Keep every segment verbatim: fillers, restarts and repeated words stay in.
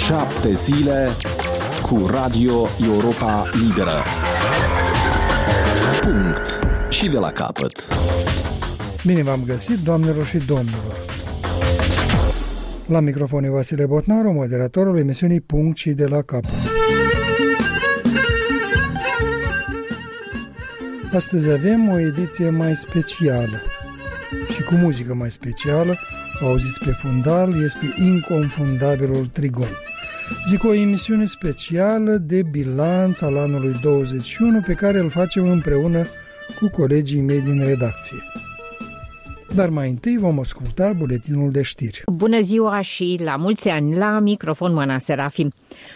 Șapte zile cu Radio Europa Liberă. Punct. Și de la capăt. Bine v-am găsit, doamnelor și domnilor. La microfon e Vasile Botnaru, moderatorul emisiunii Punct și de la capăt. Astăzi avem o ediție mai specială și cu muzică mai specială. O auziți pe fundal, este Inconfundabilul Trigon. Zic, o emisiune specială de bilanț al anului douăzeci și unu pe care îl facem împreună cu colegii mei din redacție. Dar mai întâi vom asculta buletinul de știri. Bună ziua și la mulți ani, la microfon Măna Serafim.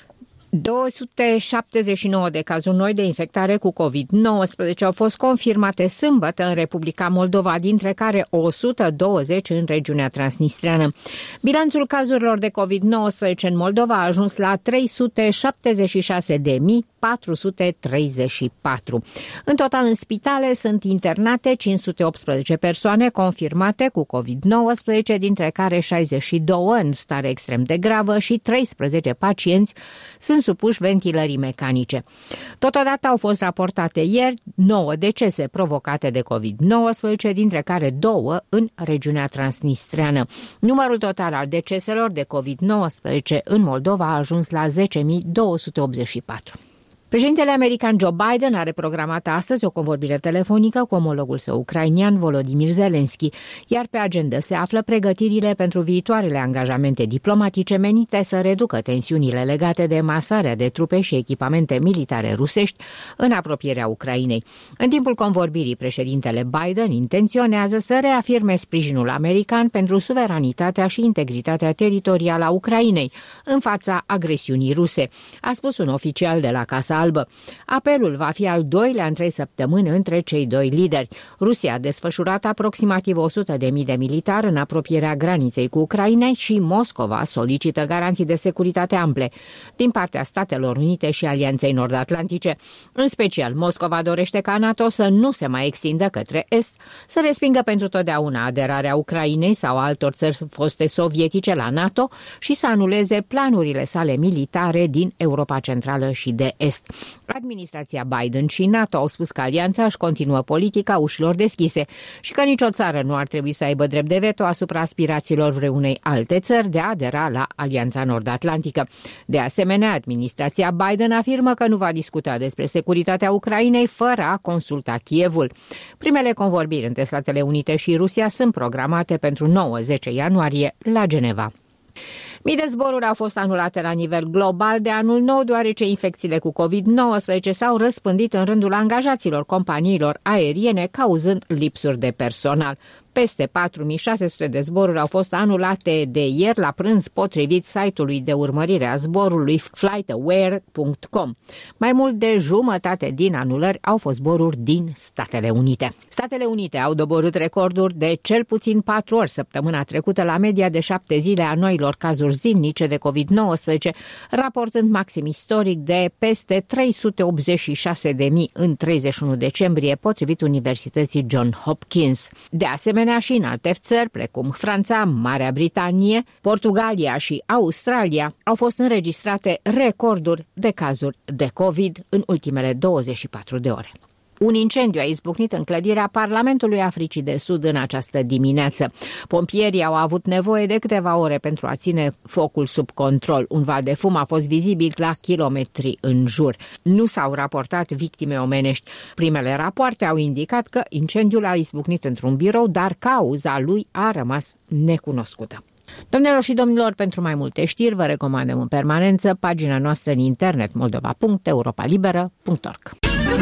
două sute șaptezeci și nouă de cazuri noi de infectare cu covid nouăsprezece au fost confirmate sâmbătă în Republica Moldova, dintre care o sută douăzeci în regiunea transnistreană. Bilanțul cazurilor de covid nouăsprezece în Moldova a ajuns la trei sute șaptezeci și șase de mii patru sute treizeci și patru. În total, în spitale sunt internate cinci sute optsprezece persoane confirmate cu covid nouăsprezece, dintre care șaizeci și doi în stare extrem de gravă și treisprezece pacienți sunt supuși ventilării mecanice. Totodată au fost raportate ieri nouă decese provocate de covid nouăsprezece, dintre care două în regiunea transnistreană. Numărul total al deceselor de covid nouăsprezece în Moldova a ajuns la zece mii două sute optzeci și patru. Președintele american Joe Biden are programată astăzi o convorbire telefonică cu omologul său ucrainian Volodymyr Zelensky, iar pe agenda se află pregătirile pentru viitoarele angajamente diplomatice menite să reducă tensiunile legate de masarea de trupe și echipamente militare rusești în apropierea Ucrainei. În timpul convorbirii, președintele Biden intenționează să reafirme sprijinul american pentru suveranitatea și integritatea teritorială a Ucrainei în fața agresiunii ruse, a spus un oficial de la Casa Albă. Apelul va fi al doilea în trei săptămâni între cei doi lideri. Rusia a desfășurat aproximativ o sută de mii de militari în apropierea graniței cu Ucraina și Moscova solicită garanții de securitate ample din partea Statelor Unite și Alianței Nord-Atlantice. În special, Moscova dorește ca NATO să nu se mai extindă către Est, să respingă pentru totdeauna aderarea Ucrainei sau altor țări foste sovietice la NATO și să anuleze planurile sale militare din Europa Centrală și de Est. Administrația Biden și NATO au spus că alianța își continuă politica ușilor deschise și că nicio țară nu ar trebui să aibă drept de veto asupra aspirațiilor vreunei alte țări de a adera la Alianța Nord-Atlantică. De asemenea, administrația Biden afirmă că nu va discuta despre securitatea Ucrainei fără a consulta Kievul. Primele convorbiri între Statele Unite și Rusia sunt programate pentru nouă zece ianuarie la Geneva. Mii de zboruri au fost anulate la nivel global de anul nou, deoarece infecțiile cu covid nouăsprezece s-au răspândit în rândul angajaților companiilor aeriene, cauzând lipsuri de personal. Peste patru mii șase sute de zboruri au fost anulate de ieri la prânz, potrivit site-ului de urmărire a zborului flight aware punct com. Mai mult de jumătate din anulări au fost zboruri din Statele Unite. Statele Unite au doborât recorduri de cel puțin patru ori săptămâna trecută la media de șapte zile a noilor cazuri zilnice de covid nouăsprezece, raportând maxim istoric de peste trei sute optzeci și șase de mii în treizeci și unu decembrie, potrivit Universității Johns Hopkins. De asemenea, și în alte țări, precum Franța, Marea Britanie, Portugalia și Australia, au fost înregistrate recorduri de cazuri de COVID în ultimele douăzeci și patru de ore. Un incendiu a izbucnit în clădirea Parlamentului Africii de Sud în această dimineață. Pompierii au avut nevoie de câteva ore pentru a ține focul sub control. Un val de fum a fost vizibil la kilometri în jur. Nu s-au raportat victime omenești. Primele rapoarte au indicat că incendiul a izbucnit într-un birou, dar cauza lui a rămas necunoscută. Domnilor și domnilor, pentru mai multe știri vă recomandăm în permanență pagina noastră în internet moldova punct europa liberă punct org.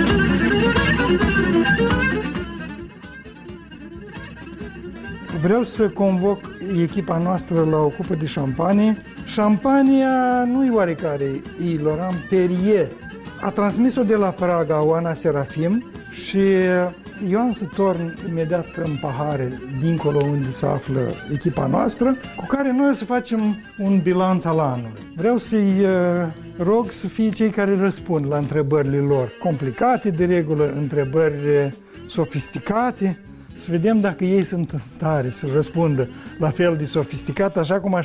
Vreau să convoc echipa noastră la o cupă de șampanie. Șampania nu-i oarecare, e Laurent Perrier. A transmis-o de la Praga Oana Serafim și eu am să torn imediat în pahare, dincolo unde se află echipa noastră, cu care noi o să facem un bilanț al anului. Vreau să-i rog să fie cei care răspund la întrebările lor complicate, de regulă întrebări sofisticate, să vedem dacă ei sunt în stare să răspundă la fel de sofisticat, așa cum